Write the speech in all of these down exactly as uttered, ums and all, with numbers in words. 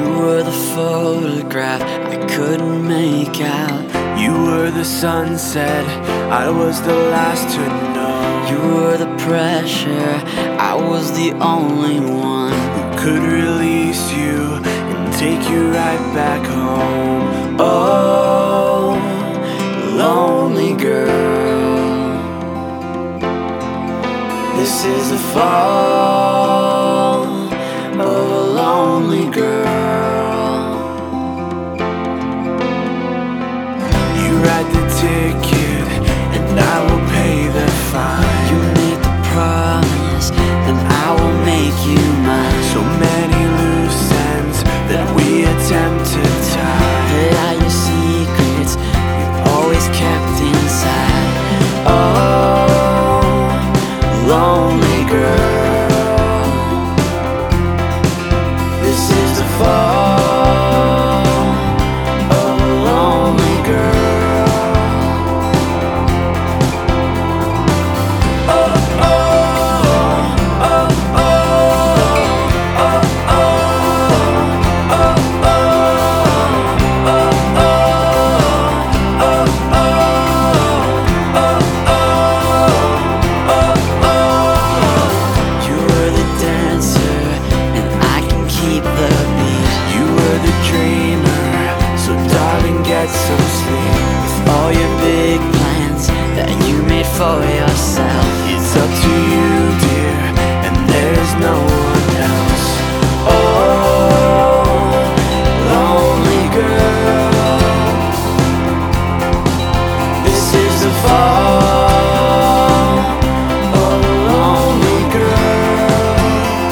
You were the photograph I couldn't make out. You were the sunset, I was the last to know. You were the pressure, I was the only one who could release you and take you right back home. Oh, lonely girl, this is the fall of a lonely girl. You write the ticket and I will pay the fine. You make the promise and I will make you mine. So many loose ends that we attempt to tie. But all your secrets you always kept inside. Oh, lonely girl, this is the fall of a lonely girl. Oh, oh, oh, oh, oh, oh, oh, oh. You were the dancer and I can keep the beat. You were the dreamer, so darling get some sleep. With all your big plans that you made for yourself, It's up to you, dear, and there's no one else. oh, lonely girl, this is the fall of a lonely girl.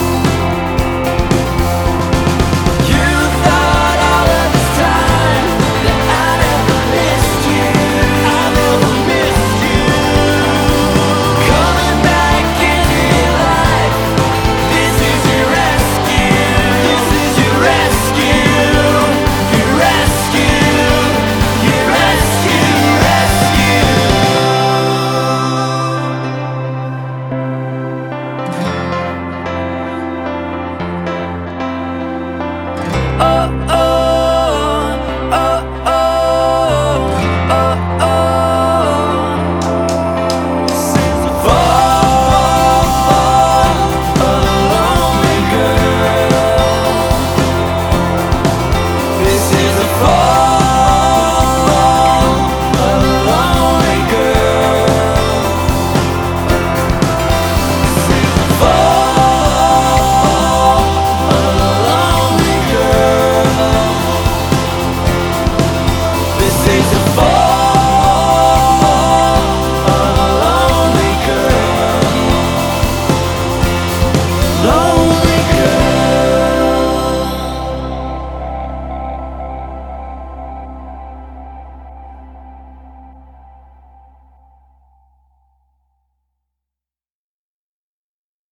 You thought all of this time that I never missed you. I never missed you. Coming back into your life, this is your rescue. This is your rescue. Your rescue. Your rescue. Rescue. Oh, oh.